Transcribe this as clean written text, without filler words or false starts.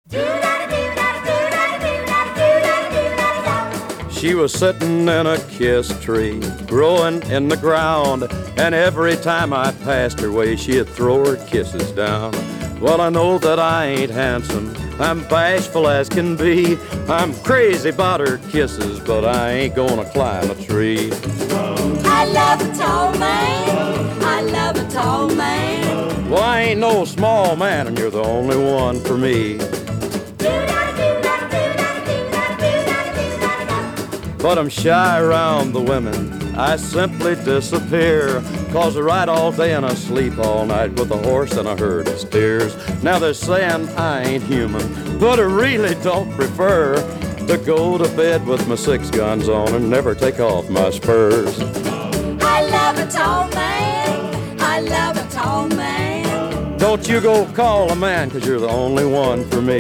She was sitting in a kiss tree, growing in the ground, and every time I passed her way, she'd throw her kisses down. Well, I know that I ain't handsome, I'm bashful as can be, I'm crazy about her kisses, but I ain't gonna climb a tree. I love a tall man, I love a tall man. Well, I ain't no small man, and you're the only one for me. But I'm shy around the women, I simply disappear, 'cause I ride all day and I sleep all night with a horse and a herd of steers. Now they're saying I ain't human, but I really don't prefer to go to bed with my 6 guns on and never take off my spurs. I love a tall man, I love a tall man. Don't you go call a man, 'cause you're the only one for me.